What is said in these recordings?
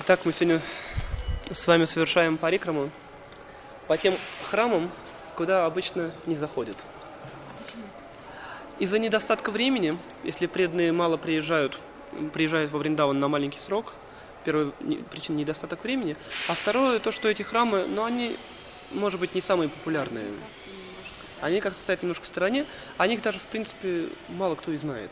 Итак, мы сегодня с вами совершаем парикраму по тем храмам, куда обычно не заходят. Из-за недостатка времени, если преданные мало приезжают во Вриндаван на маленький срок, первая причина — недостаток времени, а второе — то, что эти храмы, они, может быть, не самые популярные. Они как-то стоят немножко в стороне, о них даже, в принципе, мало кто и знает.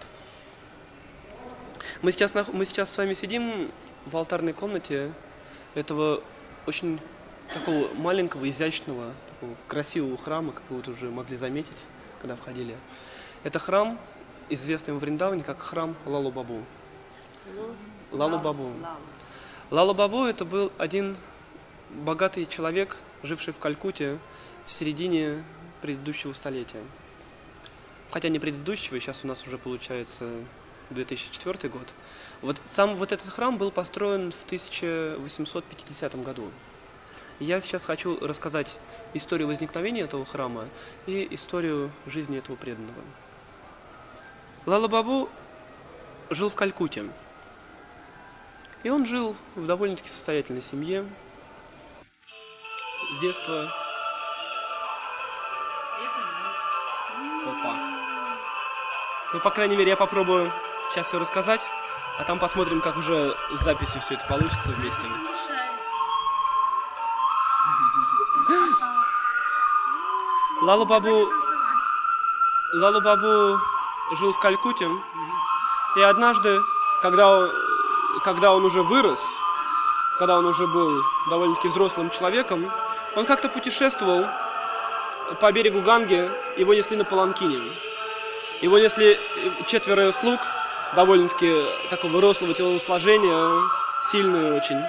Мы сейчас с вами сидим в алтарной комнате этого очень такого маленького, изящного, такого красивого храма, как вы вот уже могли заметить, когда входили. Это храм, известный во Вриндаване как храм Лалу Бабу. Лалу Бабу. Лалу Бабу — это был один богатый человек, живший в Калькутте в середине предыдущего столетия. Хотя не предыдущего, сейчас у нас уже получается 2004 год. Вот этот храм был построен в 1850 году. Я сейчас хочу рассказать историю возникновения этого храма и историю жизни этого преданного. Лала Бабу жил в Калькутте. И он жил в довольно-таки состоятельной семье. С детства. Опа. Ну, по крайней мере, я попробую сейчас все рассказать, а там посмотрим, как уже с записью все это получится вместе. Лалу Бабу жил в Калькутте, и однажды, когда он уже вырос, когда он уже был довольно-таки взрослым человеком, он как-то путешествовал по берегу Ганги, его несли на паланкине. Его несли 4 слуг, довольно-таки такого рослого телосложения, сильные очень.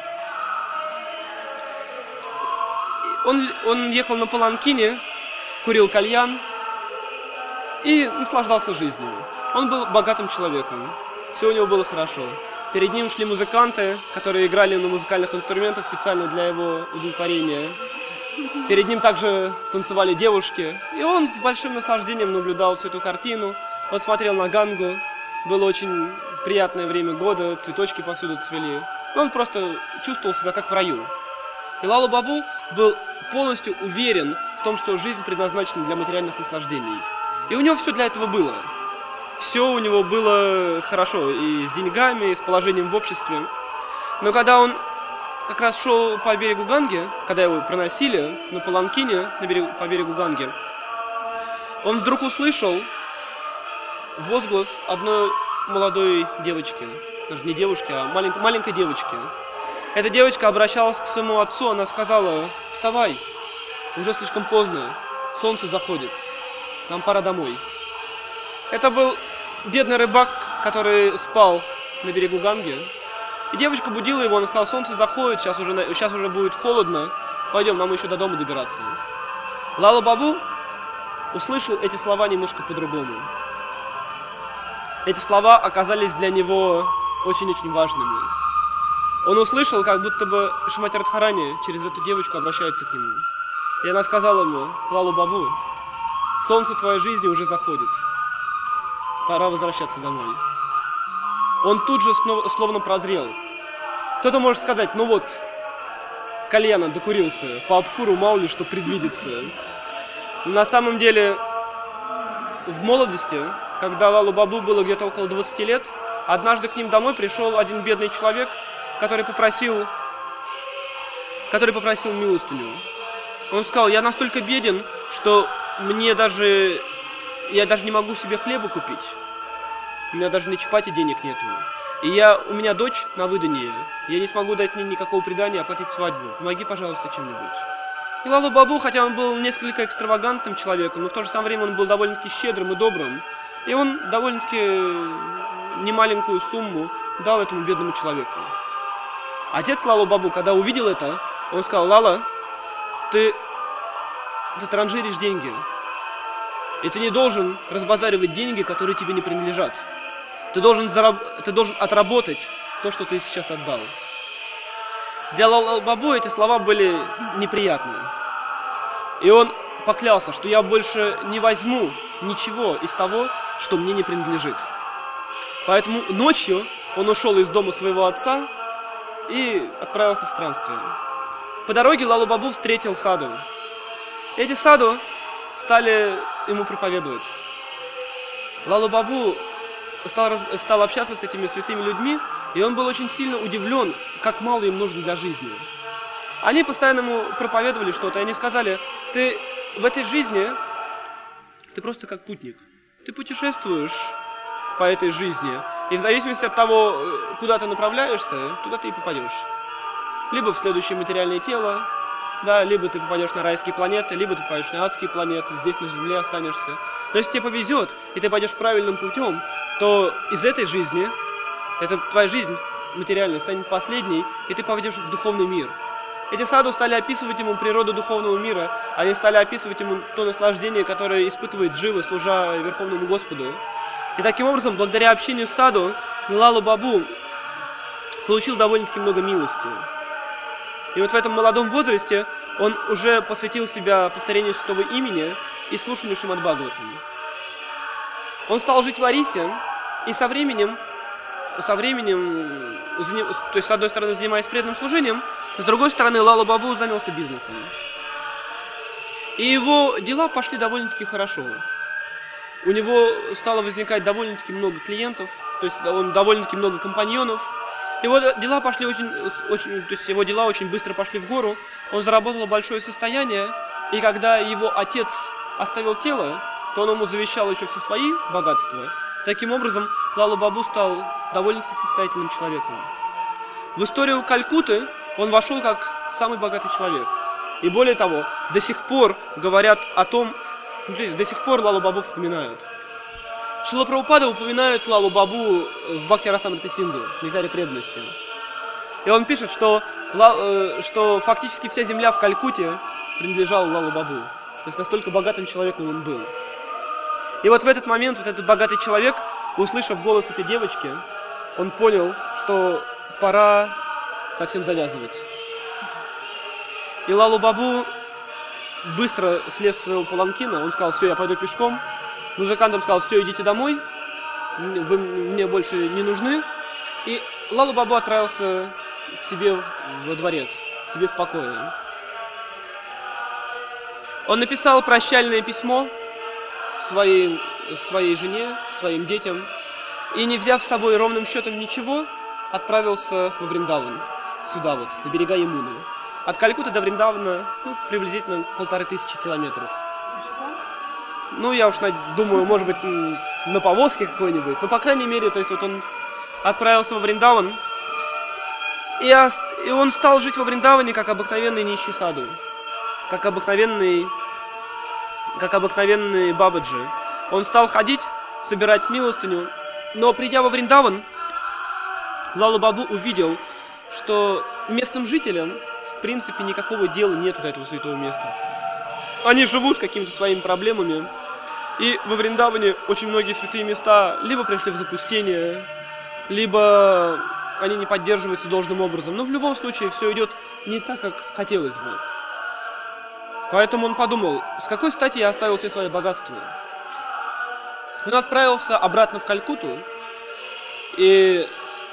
Он ехал на паланкине, курил кальян и наслаждался жизнью. Он был богатым человеком, все у него было хорошо. Перед ним шли музыканты, которые играли на музыкальных инструментах специально для его удовлетворения. Перед ним также танцевали девушки, и он с большим наслаждением наблюдал всю эту картину. Он смотрел на Гангу, было очень приятное время года, цветочки повсюду цвели. Он просто чувствовал себя как в раю. И Лалу Бабу был полностью уверен в том, что жизнь предназначена для материальных наслаждений. И у него все для этого было. Все у него было хорошо, и с деньгами, и с положением в обществе. Но когда он как раз шел по берегу Ганги, когда его проносили на паланкине по берегу Ганги, он вдруг услышал возглас одной молодой девочки, даже не девушки, а маленькой девочки. Эта девочка обращалась к своему отцу, она сказала: «Вставай, уже слишком поздно, солнце заходит, нам пора домой». Это был бедный рыбак, который спал на берегу Ганги. И девочка будила его, она сказала: «Солнце заходит, сейчас уже будет холодно, пойдем, нам еще до дома добираться». Лала Бабу услышал эти слова немножко по-другому. Эти слова оказались для него очень-очень важными. Он услышал, как будто бы Шримати Радхарани через эту девочку обращается к нему. И она сказала ему: «Лалу Бабу, солнце твоей жизни уже заходит, пора возвращаться домой». Он тут же словно прозрел. Кто-то может сказать: «Ну вот, кальяна докурился, по обкуру мало ли что предвидится». Но на самом деле, в молодости, когда Лалу Бабу было где-то около 20 лет, однажды к ним домой пришел один бедный человек, который попросил милостыню. Он сказал: «Я настолько беден, что я даже не могу себе хлеба купить. У меня даже на чапате денег нету. И у меня дочь на выданье. Я не смогу дать мне никакого придания, оплатить свадьбу. Помоги, пожалуйста, чем-нибудь». И Лалу Бабу, хотя он был несколько экстравагантным человеком, но в то же самое время он был довольно-таки щедрым и добрым. И он довольно-таки немаленькую сумму дал этому бедному человеку. Отец Лалу Бабу, когда увидел это, он сказал: «Лала, ты транжиришь деньги. И ты не должен разбазаривать деньги, которые тебе не принадлежат. Ты должен отработать то, что ты сейчас отдал». Для Лалу Бабу эти слова были неприятны. И он поклялся, что я больше не возьму ничего из того, что мне не принадлежит. Поэтому ночью он ушел из дома своего отца и отправился в странствие. По дороге Лалу Бабу встретил саду. Эти саду стали ему проповедовать. Лалу Бабу стал общаться с этими святыми людьми, и он был очень сильно удивлен, как мало им нужно для жизни. Они постоянно ему проповедовали что-то, и они сказали: ты в этой жизни, ты просто как путник. Ты путешествуешь по этой жизни, и в зависимости от того, куда ты направляешься, туда ты и попадешь. Либо в следующее материальное тело, да, либо ты попадешь на райские планеты, либо ты попадешь на адские планеты, здесь на Земле останешься. Но если тебе повезет, и ты пойдешь правильным путем, то из этой жизни, твоя жизнь материальная станет последней, и ты попадешь в духовный мир. Эти саду стали описывать ему природу духовного мира, они стали описывать ему то наслаждение, которое испытывает джива, служа Верховному Господу. И таким образом, благодаря общению с саду, Лалу Бабу получил довольно-таки много милости. И вот в этом молодом возрасте он уже посвятил себя повторению святого имени и слушанию Шримад Бхагаватам. Он стал жить в Арисе, и со временем, то есть с одной стороны занимаясь преданным служением, с другой стороны Лалу Бабу занялся бизнесом. И его дела пошли довольно-таки хорошо. У него стало возникать довольно-таки много клиентов, то есть довольно-таки много компаньонов. Его дела пошли его дела очень быстро пошли в гору. Он заработал большое состояние, и когда его отец оставил тело, то он ему завещал еще все свои богатства. Таким образом, Лалу Бабу стал довольно-таки состоятельным человеком. В историю Калькутты он вошел как самый богатый человек. И более того, до сих пор говорят о том, до сих пор Лалу Бабу вспоминают. Шрила Прабхупада упоминает Лалу Бабу в Бхакти Расамрита Синду, в Нектаре преданности. И он пишет, что фактически вся земля в Калькутте принадлежала Лалу Бабу. То есть настолько богатым человеком он был. И вот в этот момент, вот этот богатый человек, услышав голос этой девочки, он понял, что пора совсем завязывать. И Лалу Бабу быстро слез с своего паланкина, он сказал: все, я пойду пешком. Музыкантам сказал: все, идите домой, вы мне больше не нужны. И Лалу Бабу отправился к себе во дворец, к себе в покое. Он написал прощальное письмо своей жене, своим детям, и, не взяв с собой ровным счетом ничего, отправился во Вриндаван, сюда вот, на берега Ямуны. От Калькутты до Вриндавана приблизительно 1500 километров. Я уж думаю, может быть, на повозке какой-нибудь. Но, по крайней мере, то есть вот он отправился во Вриндаван, и он стал жить во Вриндаване как обыкновенный нищий саду, как обыкновенный бабаджи. Он стал ходить, собирать милостыню, но, придя во Вриндаван, Лалу Бабу увидел, что местным жителям, в принципе, никакого дела нет до этого святого места. Они живут какими-то своими проблемами, и во Вриндаване очень многие святые места либо пришли в запустение, либо они не поддерживаются должным образом. Но в любом случае все идет не так, как хотелось бы. Поэтому он подумал: с какой стати я оставил все свои богатства? Он отправился обратно в Калькутту и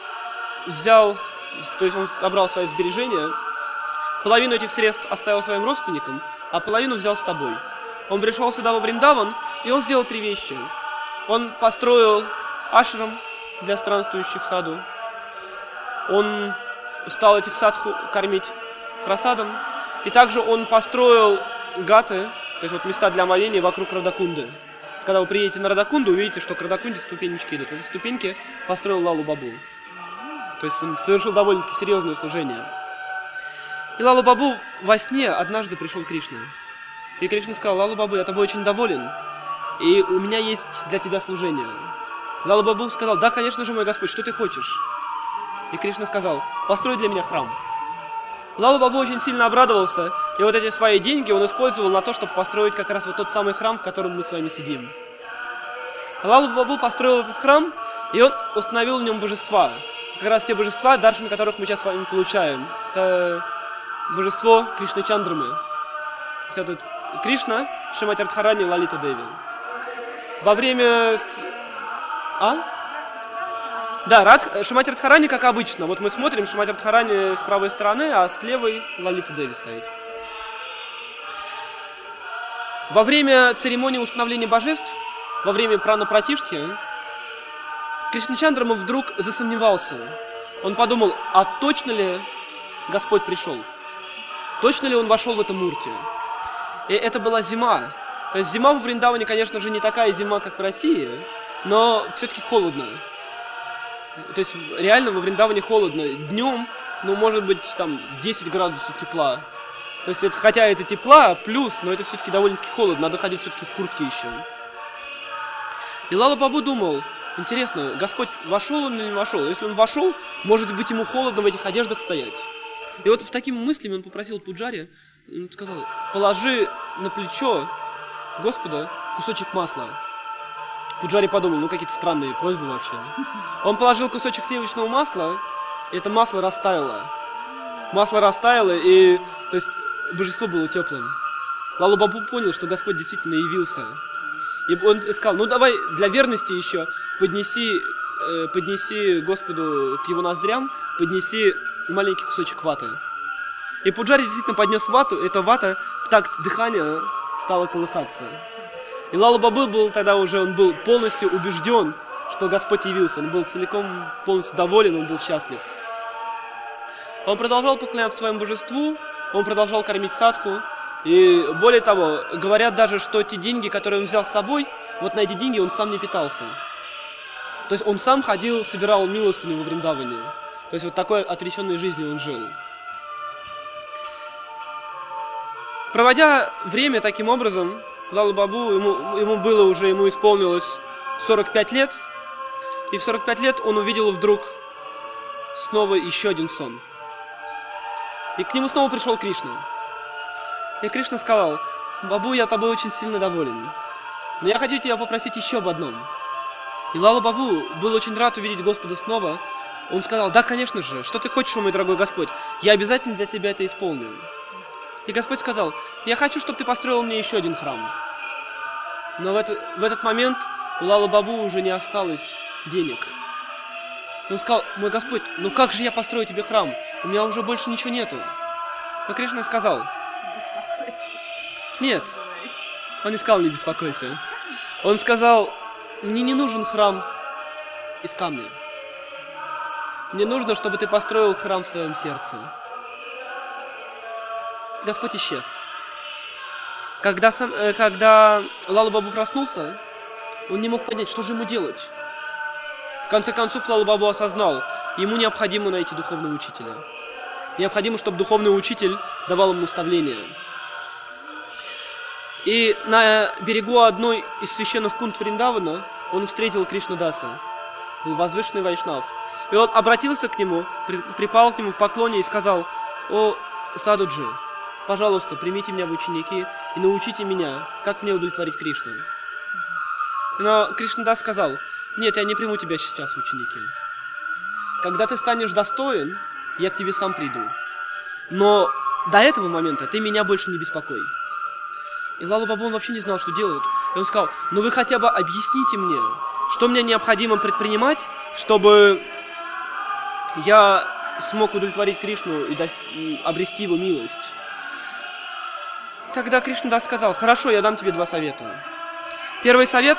он собрал свои сбережения, половину этих средств оставил своим родственникам, а половину взял с собой. Он пришел сюда во Вриндаван, и он сделал 3 вещи. Он построил ашрам для странствующих саду. Он стал этих садху кормить прасадом. И также он построил гаты, то есть вот места для омовения вокруг Радакунды. Когда вы приедете на Радакунду, увидите, что к Радакунде ступенечки идут. Эти ступеньки построил Лалу Бабу. То есть он совершил довольно-таки серьезное служение. И Лалу Бабу во сне однажды пришел Кришна. И Кришна сказал: Лалу Бабу, я тобой очень доволен, и у меня есть для тебя служение. Лалу Бабу сказал: да, конечно же, мой Господь, что ты хочешь? И Кришна сказал: построй для меня храм. Лалу Бабу очень сильно обрадовался, и вот эти свои деньги он использовал на то, чтобы построить как раз вот тот самый храм, в котором мы с вами сидим. Лалу Бабу построил этот храм, и он установил в нем божества. Как раз те божества, даршан которых мы сейчас с вами получаем. Это божество Кришны Чандрамы. Это Кришна, Шримати Радхарани, Лалита Деви. Во время... Да, Шримати Радхарани, как обычно. Вот мы смотрим, Шримати Радхарани с правой стороны, а с левой Лалита Деви стоит. Во время церемонии установления божеств, во время Прана Пратиштхи, Кришначандра вдруг засомневался. Он подумал, а точно ли Господь пришел? Точно ли он вошел в эту мурти? И это была зима. То есть зима в Вриндаване, конечно же, не такая зима, как в России, но все-таки холодно. То есть реально во Вриндаване холодно. Днем, может быть, там 10 градусов тепла. То есть, хотя это тепла, плюс, но это все-таки довольно-таки холодно. Надо ходить все-таки в куртке еще. И Лала Бабу думал, интересно, Господь вошел он или не вошел? Если он вошел, может быть, ему холодно в этих одеждах стоять. И вот в такими мыслями он попросил Пуджари, он сказал, положи на плечо Господа кусочек масла. Пуджари подумал, какие-то странные просьбы вообще. Он положил кусочек сливочного масла, и это масло растаяло. Масло растаяло, и то есть божество было теплым. Лала Бабу понял, что Господь действительно явился. И он сказал, давай для верности еще поднеси Господу к его ноздрям, поднеси маленький кусочек ваты. И Пуджари действительно поднес вату, эта вата в такт дыхания стала колыхаться. И Лала Бабу был тогда уже, он был полностью убежден, что Господь явился. Он был целиком полностью доволен, он был счастлив. Он продолжал поклоняться своему божеству, он продолжал кормить садху. И более того, говорят даже, что те деньги, которые он взял с собой, вот на эти деньги он сам не питался. То есть он сам ходил, собирал милостыню во Вриндаване. То есть вот такой отреченной жизнью он жил. Проводя время таким образом, Лала Бабу, ему исполнилось 45 лет, и в 45 лет он увидел вдруг снова еще один сон. И к нему снова пришел Кришна. И Кришна сказал, Бабу, я тобой очень сильно доволен, но я хочу тебя попросить еще об одном. И Лала Бабу был очень рад увидеть Господа снова. Он сказал, да, конечно же, что ты хочешь, мой дорогой Господь, я обязательно для тебя это исполню. И Господь сказал, я хочу, чтобы ты построил мне еще один храм. Но в этот момент у Лала Бабу уже не осталось денег. И он сказал, мой Господь, как же я построю тебе храм? У меня уже больше ничего нету. Но Кришна сказал, нет, он не сказал, не беспокойся. Он сказал, мне не нужен храм из камня. Мне нужно, чтобы ты построил храм в своем сердце. Господь исчез. Когда Лала Бабу проснулся, он не мог понять, что же ему делать. В конце концов, Лала Бабу осознал, ему необходимо найти духовного учителя. Необходимо, чтобы духовный учитель давал ему наставления. И на берегу одной из священных кунд Вриндавана он встретил Кришнадаса, был возвышенный вайшнав. И он обратился к нему, припал к нему в поклоне и сказал, о, Садуджи, пожалуйста, примите меня в ученики и научите меня, как мне удовлетворить Кришну. Но Кришнадас сказал, нет, я не приму тебя сейчас в ученики. Когда ты станешь достоин, я к тебе сам приду. Но до этого момента ты меня больше не беспокой. И Лала Бабу он вообще не знал, что делать. И он сказал, вы хотя бы объясните мне, что мне необходимо предпринимать, чтобы я смог удовлетворить Кришну и обрести его милость. Тогда Кришнадас сказал, хорошо, я дам тебе 2 совета. Первый совет.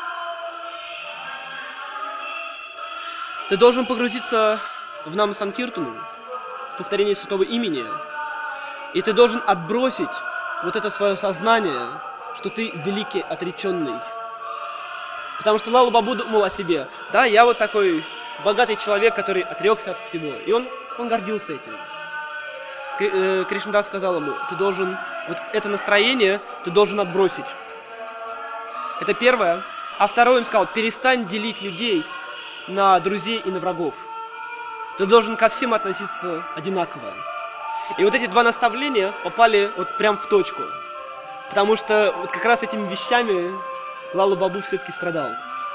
Ты должен погрузиться в Нама Санкиртану, в повторение святого имени. И ты должен отбросить вот это свое сознание, что ты великий отреченный. Потому что Лала Бабу думал о себе. Да, я вот такой богатый человек, который отрекся от всего. И он гордился этим. Кришнадас сказал ему, ты должен, вот это настроение ты должен отбросить. Это первое. А второе, он сказал, перестань делить людей на друзей и на врагов. Ты должен ко всем относиться одинаково. И вот эти 2 наставления попали вот прям в точку. Потому что вот как раз этими вещами Лала Бабу все-таки страдал.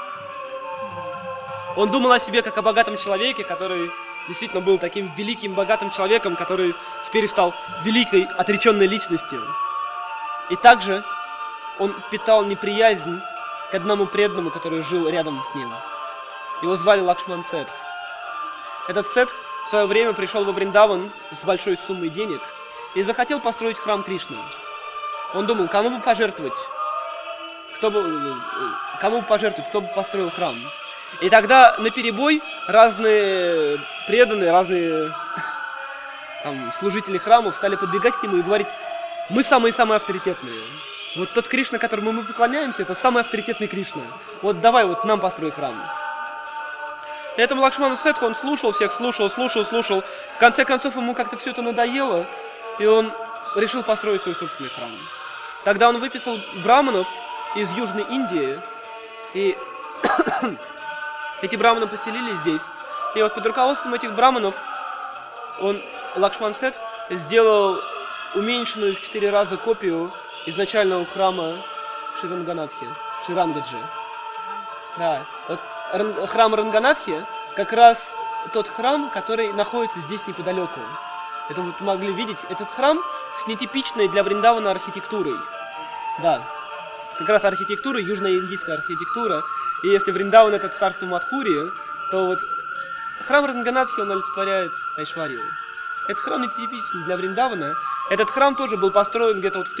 Он думал о себе как о богатом человеке, который действительно был таким великим, богатым человеком, который теперь стал великой, отреченной личностью. И также он питал неприязнь к одному преданному, который жил рядом с ним. Его звали Лакшман Сетх. Этот Сетх в свое время пришел во Вриндаван с большой суммой денег и захотел построить храм Кришны. Он думал, кому бы пожертвовать, кто бы построил храм. И тогда наперебой разные преданные, разные служители храмов стали подбегать к нему и говорить: мы самые-самые авторитетные. Вот тот Кришна, которому мы поклоняемся, это самый авторитетный Кришна. Вот давай, вот нам построй храм. И этому Лакшману Сетху он слушал всех, слушал. В конце концов ему как-то все это надоело, и он решил построить свой собственный храм. Тогда он выписал браманов из Южной Индии, и эти браманы поселились здесь. И вот под руководством этих браманов Лакшман Сетх сделал уменьшенную в 4 раза копию изначального храма Ширангаджи. Да, вот храм Ранганатхи как раз тот храм, который находится здесь неподалеку. Это вы могли видеть, этот храм с нетипичной для Вриндавана архитектурой. Да, как раз архитектура, южная индийская архитектура. И если Вриндаван это царство Мадхурии, то вот храм Ранганатхи он олицетворяет Айшварию. Этот храм нетипичный для Вриндавана. Этот храм тоже был построен где-то вот в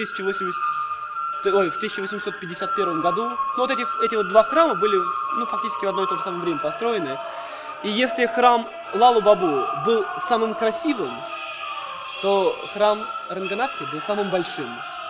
1851 году. Но вот эти вот два храма были фактически в одно и то же самое время построены. И если храм Лалу Бабу был самым красивым, то храм Ранганатхи был самым большим.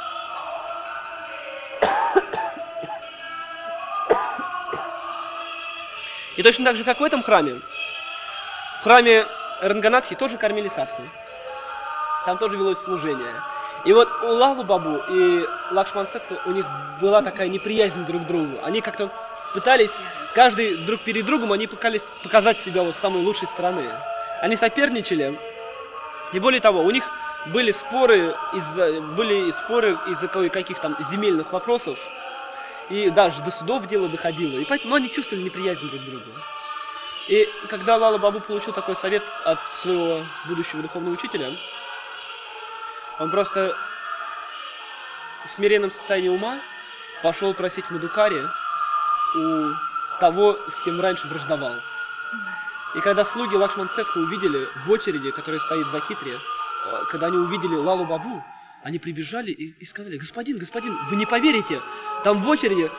И точно так же, как в этом храме, в храме Ранганатхи тоже кормили садху. Там тоже велось служение. И вот у Лалу Бабу и Лакшман Сетха у них была такая неприязнь друг к другу. Они как-то пытались, каждый друг перед другом, они пытались показать себя вот с самой лучшей стороны. Они соперничали. И более того, у них были споры из-за кое-каких там земельных вопросов. И даже до судов дело доходило. И поэтому они чувствовали неприязнь друг к другу. И когда Лала Бабу получил такой совет от своего будущего духовного учителя, он просто в смиренном состоянии ума пошел просить Мадукари у того, с кем раньше враждовал. И когда слуги Лакшман Сетха увидели в очереди, которая стоит в Закитре, когда они увидели Лалу Бабу, они прибежали и сказали: господин, вы не поверите, там в очереди,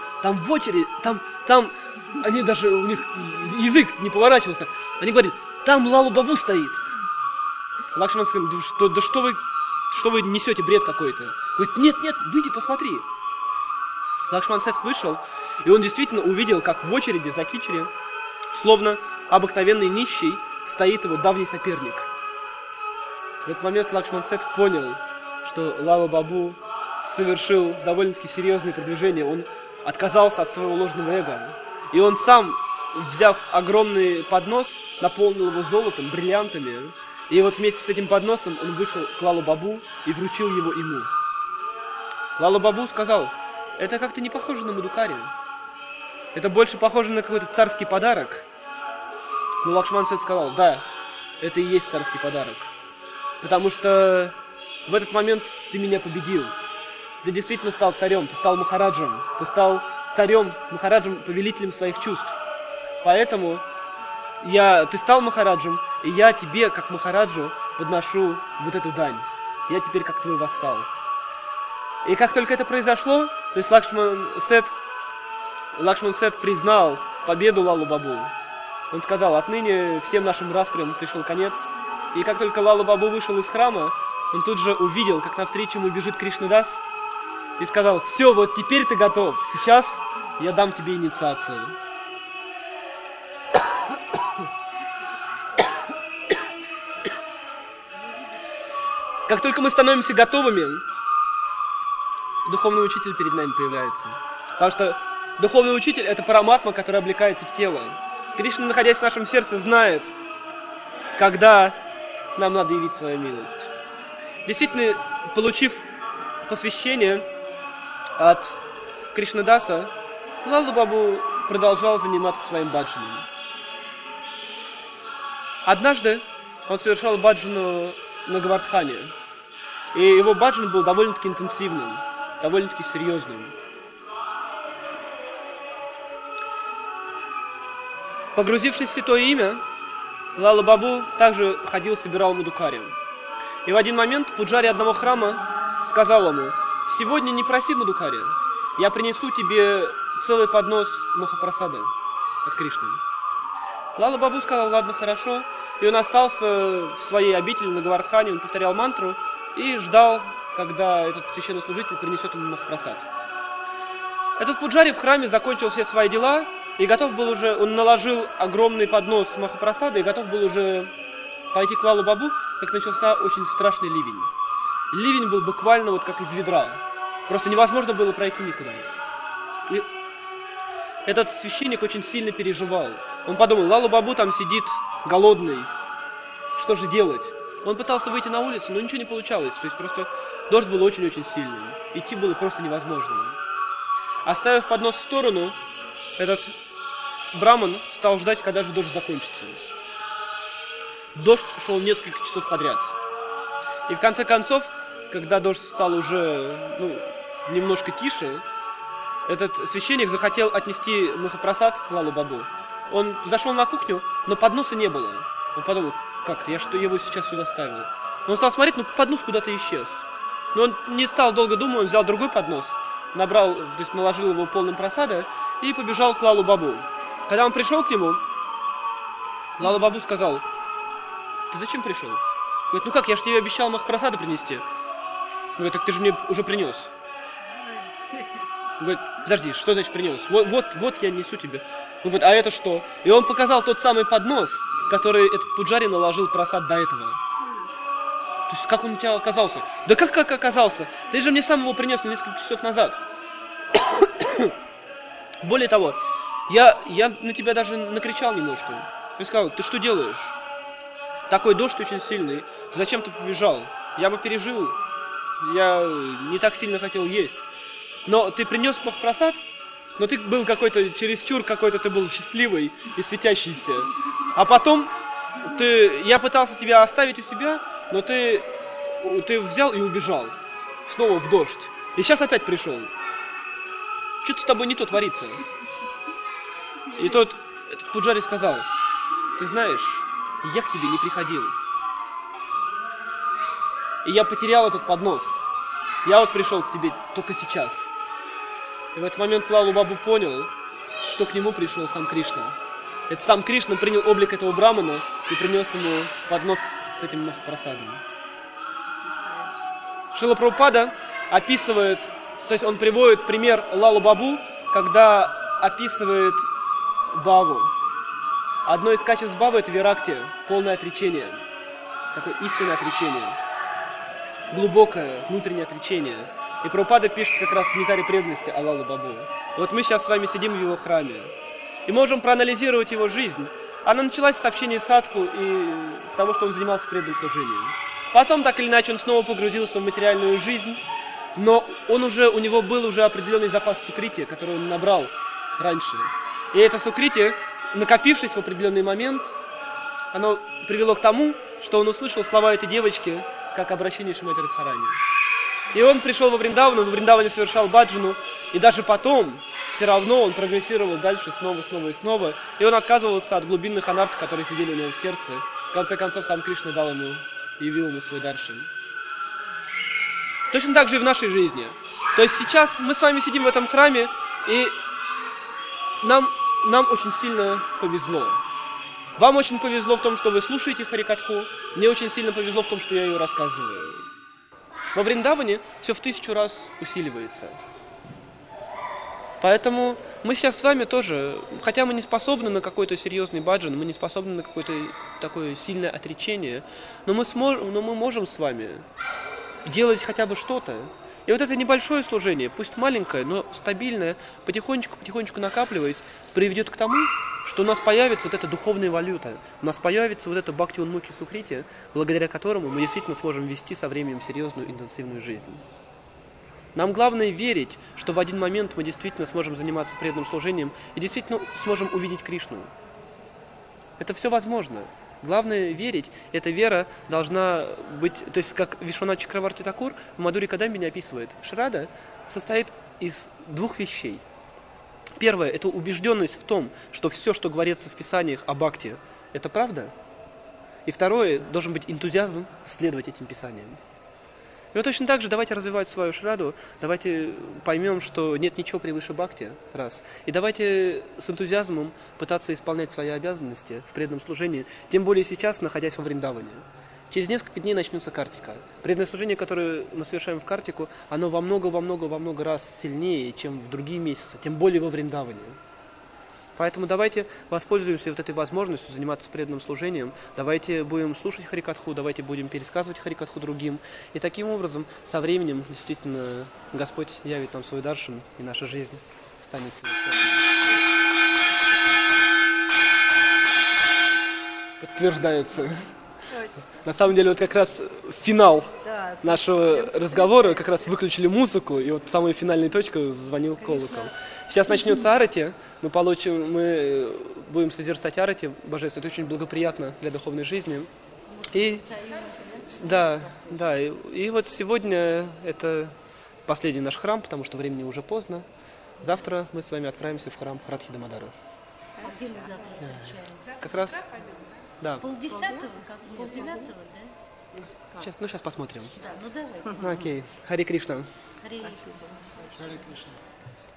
они даже, у них язык не поворачивался, они говорят: там Лалу Бабу стоит. Лакшман сказал: да что вы несете, бред какой-то. Говорит: нет, выйди, посмотри. Лакшман Сетх вышел, и он действительно увидел, как в очереди за Кичери, словно обыкновенный нищий, стоит его давний соперник. В этот момент Лакшман Сетх понял, что Лала Бабу совершил довольно-таки серьезное продвижение. Он отказался от своего ложного эго. И он сам, взяв огромный поднос, наполнил его золотом, бриллиантами. И вот вместе с этим подносом он вышел к Лалу Бабу и вручил его ему. Лала Бабу сказал: это как-то не похоже на Мадукари. Это больше похоже на какой-то царский подарок. Но Лакшман Сетх сказал: да, это и есть царский подарок. Потому что в этот момент ты меня победил. Ты действительно стал царем, ты стал махараджем. Ты стал царем, махараджем, повелителем своих чувств. Поэтому ты стал махараджем, и я тебе, как махараджу, подношу вот эту дань. Я теперь как твой вассал. И как только это произошло, то есть Лакшман Сетх признал победу Лалу Бабу. Он сказал: отныне всем нашим распрям пришел конец. И как только Лала Бабу вышел из храма, он тут же увидел, как навстречу ему бежит Кришнадас, и сказал: все, вот теперь ты готов, сейчас я дам тебе инициацию. Как только мы становимся готовыми, духовный учитель перед нами появляется. Потому что духовный учитель — это параматма, который облекается в тело. Кришна, находясь в нашем сердце, знает, когда нам надо явить свою милость. Действительно, получив посвящение от Кришнадаса, Лала Бабу продолжал заниматься своим баджаном. Однажды он совершал баджану на Гавардхане, и его баджан был довольно-таки интенсивным, довольно-таки серьезным. Погрузившись в святое имя, Лала Бабу также ходил, собирал мадукари. И в один момент пуджари одного храма сказал ему: «Сегодня не проси мадукари, я принесу тебе целый поднос махапрасада от Кришны». Лала Бабу сказал: «Ладно, хорошо». И он остался в своей обители на Гавардхане, он повторял мантру и ждал, когда этот священнослужитель принесет ему махапрасад. Этот пуджари в храме закончил все свои дела и готов был уже, он наложил огромный поднос махапрасада и готов был уже пойти к Лалу Бабу, как начался очень страшный ливень. Ливень был буквально вот как из ведра. Просто невозможно было пройти никуда. И этот священник очень сильно переживал. Он подумал: Лалу Бабу там сидит голодный, что же делать? Он пытался выйти на улицу, но ничего не получалось. То есть просто дождь был очень-очень сильным. Идти было просто невозможно. Оставив поднос в сторону, этот браман стал ждать, когда же дождь закончится. Дождь шел несколько часов подряд. И в конце концов, когда дождь стал уже немножко тише, этот священник захотел отнести махапрасад к Лалу Бабу. Он зашел на кухню, но подноса не было. Он подумал: как-то, я что его сейчас сюда ставил? Но он стал смотреть, но поднос куда-то исчез. Но он не стал долго думать, он взял другой поднос, набрал, то есть наложил его полным прасада и побежал к Лалу Бабу. Когда он пришел к нему, Лала Бабу сказал: «Ты зачем пришел?» Говорит: «Ну как, я же тебе обещал махапрасада принести». Говорит: «Так ты же мне уже принес». Говорит: «Подожди, что значит принес? Вот я несу тебе». Он говорит: «А это что?» И он показал тот самый поднос, в который этот пуджари наложил прасад до этого. То есть как он у тебя оказался? Да как оказался? Ты же мне сам его принес несколько часов назад. Более того, я на тебя даже накричал немножко. Я сказал: ты что делаешь? Такой дождь очень сильный. Зачем ты побежал? Я бы пережил. Я не так сильно хотел есть. Но ты принес махапрасад, но ты был какой-то чересчур, какой-то ты был счастливый и светящийся. А потом я пытался тебя оставить у себя, но ты взял и убежал. Снова в дождь. И сейчас опять пришел. Что-то с тобой не то творится». И этот пуджари сказал: «Ты знаешь, я к тебе не приходил. И я потерял этот поднос. Я вот пришел к тебе только сейчас». И в этот момент Лалу Бабу понял, что к нему пришел сам Кришна. Этот сам Кришна принял облик этого брамана и принес ему поднос с этим махапрасадом. Шрила Прабхупада описывает, то есть он приводит пример Лалу Бабу, когда описывает Баву. Одно из качеств Бавы — это виракти, полное отречение. Такое истинное отречение. Глубокое внутреннее отречение. И Прабхупада пишет как раз в «Нектаре преданности» о Лалу Бабу. И вот мы сейчас с вами сидим в его храме. И можем проанализировать его жизнь. Она началась с общения с садху и с того, что он занимался преданным служением. Потом, так или иначе, он снова погрузился в материальную жизнь. Но у него был уже определенный запас сукрити, который он набрал раньше. И это сукрити, накопившись в определенный момент, оно привело к тому, что он услышал слова этой девочки, как обращение Шримати Радхарани. И он пришел во Вриндаване совершал баджану, и даже потом все равно он прогрессировал дальше снова и снова, и он отказывался от глубинных анарт, которые сидели у него в сердце. В конце концов, сам Кришна явил ему свой даршан. Точно так же и в нашей жизни. То есть сейчас мы с вами сидим в этом храме, и нам очень сильно повезло. Вам очень повезло в том, что вы слушаете Харикатху. Мне очень сильно повезло в том, что я ее рассказываю. Во Вриндаване все в 1000 раз усиливается. Поэтому мы сейчас с вами тоже, хотя мы не способны на какой-то серьезный баджан, мы не способны на какое-то такое сильное отречение, но мы можем с вами делать хотя бы что-то. И вот это небольшое служение, пусть маленькое, но стабильное, потихонечку накапливаясь, приведет к тому, что у нас появится вот эта духовная валюта, у нас появится вот это бхакти-унмухи сукрити, благодаря которому мы действительно сможем вести со временем серьезную интенсивную жизнь. Нам главное верить, что в один момент мы действительно сможем заниматься преданным служением и действительно сможем увидеть Кришну. Это все возможно. Главное верить, эта вера должна быть, то есть как Вишванат Чакраварти Такур в Мадхури Кадамбине описывает, Шрада состоит из 2 вещей. Первое – это убежденность в том, что все, что говорится в Писаниях о бхакти, это правда. И второе – должен быть энтузиазм следовать этим Писаниям. И вот точно так же давайте развивать свою шраду, давайте поймем, что нет ничего превыше бхакти, раз. И давайте с энтузиазмом пытаться исполнять свои обязанности в преданном служении, тем более сейчас, находясь во Вриндаване. Через несколько дней начнется картика. Преданное служение, которое мы совершаем в картику, оно во много раз сильнее, чем в другие месяцы, тем более во Вриндаване. Поэтому давайте воспользуемся вот этой возможностью заниматься преданным служением. Давайте будем слушать Харикатху, давайте будем пересказывать Харикатху другим. И таким образом, со временем, действительно, Господь явит нам свой даршан, и наша жизнь станет совершенной. Подтверждается. На самом деле, вот как раз финал нашего разговора, как раз выключили музыку, и вот самая финальная точка звонил колокол. Сейчас начнется арати, мы будем созерцать арати божественное, это очень благоприятно для духовной жизни. И и вот сегодня это последний наш храм, потому что времени уже поздно. Завтра мы с вами отправимся в храм Радхи Дамодара. А где мы завтра встречаемся? Как раз, да. 9:30, как 9:30, да? Сейчас посмотрим. Да, ну давай. Окей. Хари Кришна. Харе Кришна.